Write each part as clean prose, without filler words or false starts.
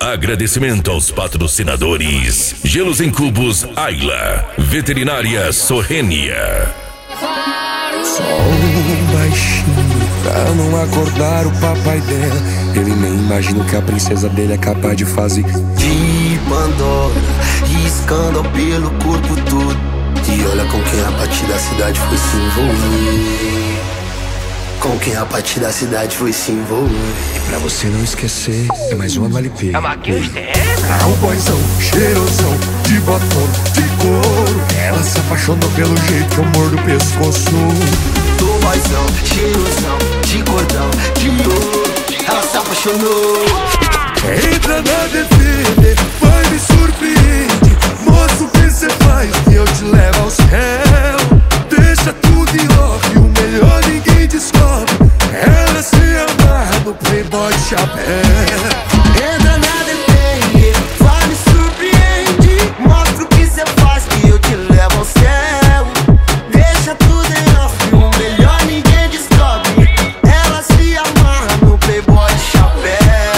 Agradecimento aos patrocinadores: Gelos em Cubos Ayla, Veterinária Sorrênia. Só um baixinho pra não acordar o papai dela. Ele nem imagina o que a princesa dele é capaz de fazer. De Pandora, riscando pelo corpo todo. E olha com quem a partir da cidade foi se envolver. Com quem a partir da cidade foi se envolver. E pra você não esquecer, é mais uma Vale P. É um boyzão, cheirosão, de batom, de couro. Ela se apaixonou pelo jeito que eu mordo o pescoço. Tô boyzão, cheirosão, de cordão, de ouro. Ela se apaixonou. Entra na DPD, vai me surpreende. Mostra o que cê faz e eu te levo ao céu. Deixa tudo em off, o melhor ninguém descobre. Ela se amarra no Playboy de chapéu. Entra na DPD, vai me surpreende. Mostra o que cê faz que eu te levo ao céu. Deixa tudo em off, o melhor ninguém descobre. Ela se amarra no Playboy de chapéu.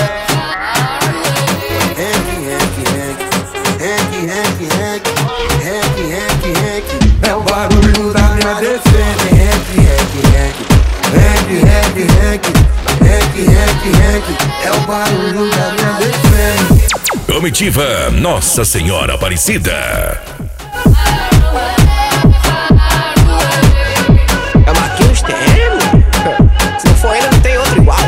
É o barulho da minha defesa. É o barulho da minha defesa. Comitiva Nossa Senhora Aparecida. É Marquinhos TM? Se não for ele, não tem outro igual.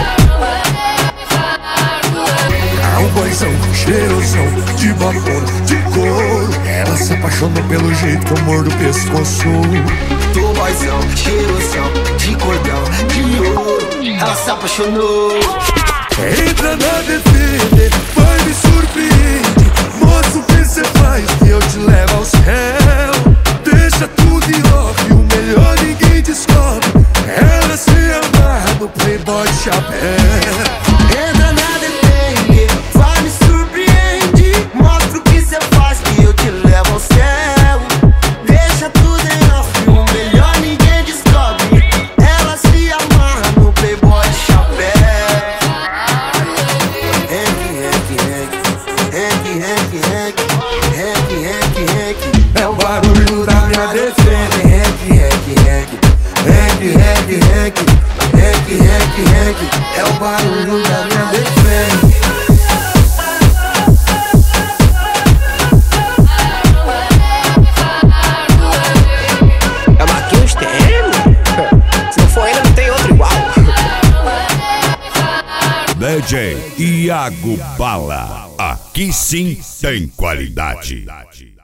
É um boyzão, cheirosão, de batom, de couro. Ela se apaixonou pelo jeito que eu mordo o pescoço. Tô boyzão, cheirosão, de cordão, de ouro. Ela se apaixonou. Entra na DPD, vai me surpreende. Mostra o que cê faz e eu te levo ao céu. Deixa tudo em off, o melhor ninguém descobre. Ela se amarra no Playboy de chapéu. Entra na DPD, vai me surpreende. Mostra o que cê faz que eu te levo ao céu. Deixa tudo em off, o melhor ninguém descobre. Ela se amarra no Playboy de chapéu. É o barulho da minha defesa. É o barulho da minha defesa. É Marquinhos TM? Se não for ele, não tem outro igual. DJ Iago Bala. Aqui sim tem qualidade.